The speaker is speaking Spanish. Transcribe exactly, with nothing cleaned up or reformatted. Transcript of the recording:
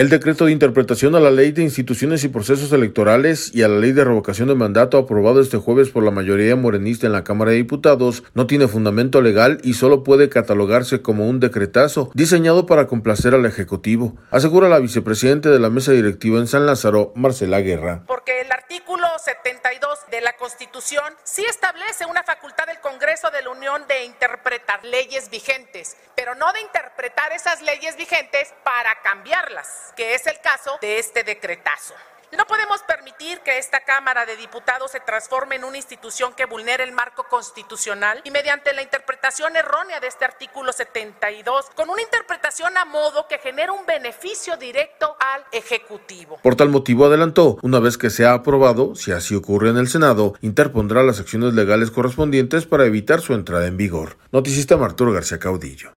El decreto de interpretación a la Ley de Instituciones y Procesos Electorales y a la Ley de Revocación de Mandato aprobado este jueves por la mayoría morenista en la Cámara de Diputados no tiene fundamento legal y solo puede catalogarse como un decretazo diseñado para complacer al Ejecutivo, asegura la vicepresidenta de la mesa directiva en San Lázaro, Marcela Guerra. Porque el artículo setenta y dos de la Constitución sí establece una facultad del Congreso de la Unión de interpretar leyes vigentes, pero no de interpretar esas leyes vigentes para cambiarlas, que es el caso de este decretazo. No podemos permitir que esta Cámara de Diputados se transforme en una institución que vulnere el marco constitucional y mediante la interpretación errónea de este artículo setenta y dos, con una interpretación a modo que genera un beneficio directo al Ejecutivo. Por tal motivo, adelantó, una vez que sea aprobado, si así ocurre en el Senado, interpondrá las acciones legales correspondientes para evitar su entrada en vigor. Noticista Arturo García Caudillo.